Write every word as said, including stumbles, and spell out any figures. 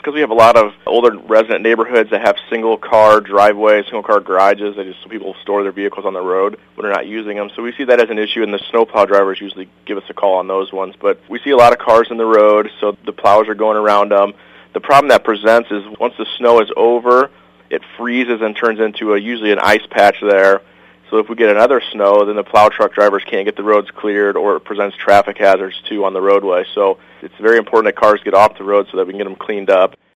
because we have a lot of older resident neighborhoods that have single-car driveways, single-car garages. They just so people store their vehicles on the road when they're not using them. So we see that as an issue, and the snowplow drivers usually give us a call on those ones. But we see a lot of cars in the road, so the plows are going around them. The problem that presents is once the snow is over, it freezes and turns into a, usually an ice patch there. So if we get another snow, then the plow truck drivers can't get the roads cleared, or it presents traffic hazards too on the roadway. So it's very important that cars get off the road so that we can get them cleaned up.